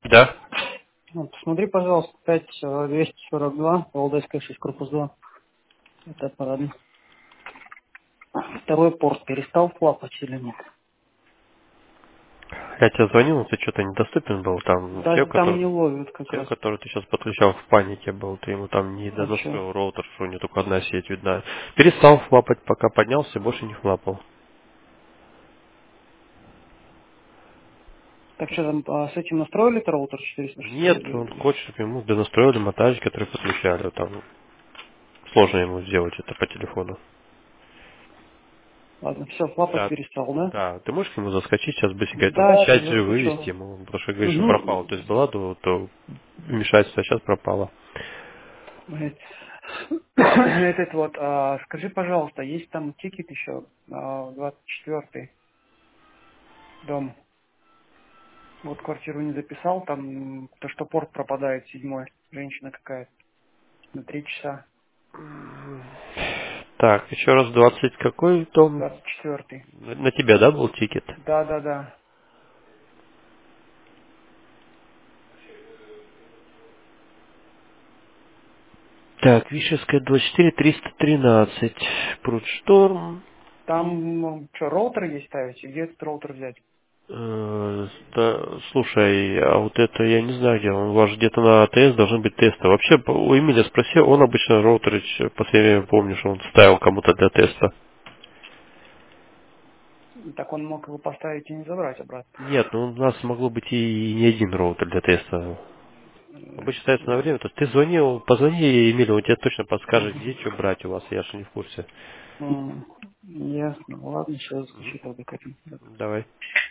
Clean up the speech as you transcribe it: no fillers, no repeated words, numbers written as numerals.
Да. Вот, посмотри, пожалуйста, 5242, Валдайская 6, корпус 2. Это парадно. Второй порт перестал флапать или нет? Я тебе звонил, но ты что-то недоступен был. Там Да, там не ловят как человек, раз. который ты сейчас подключал, в панике был. Ты ему там не А что? донастроил роутер, что у него только одна сеть видна. Перестал флапать, пока поднялся, больше не флапал. Так что там, с этим настроили роутер 406 Нет, он или... хочет, чтобы ему донастроили монтажи, которые подключали. Там сложно ему сделать это по телефону. Ладно, все, флапать Да, перестал, да? да, ты можешь к нему заскочить сейчас быстренько, там Да, сейчас чат же заскочу. вывести ему, потому что говоришь, что пропало. Угу. То есть была то вмешательство, а сейчас пропало. Этот вот, скажи, пожалуйста, есть там тикет еще, 24-й дом. Вот квартиру не записал, там то, что порт пропадает, 7-й, женщина какая-то, на 3 часа, Так, еще раз 20 какой дом? 24-й. На тебя, да, был тикет? Да, да, да. Так, Вишевская 24 313. Прудшторм. Там что, роутер есть ставить? Где этот роутер взять? Слушай, а вот это я не знаю где. У вас же где-то на АТС должны быть тесты. Вообще, у Эмиля спроси, он обычно роутеры, в последнее время помню, что он ставил кому-то для теста. Так он мог его поставить и не забрать обратно. Нет, ну у нас могло быть и не один роутер для теста. Обычно ставится на Ясно. время. То есть ты звонил, позвони Эмилю, он тебе точно подскажет, где Мгм. что брать у вас. Я же не в курсе. Ясно. Ладно, сейчас Мгм. заскочу тогда к этому. Давай.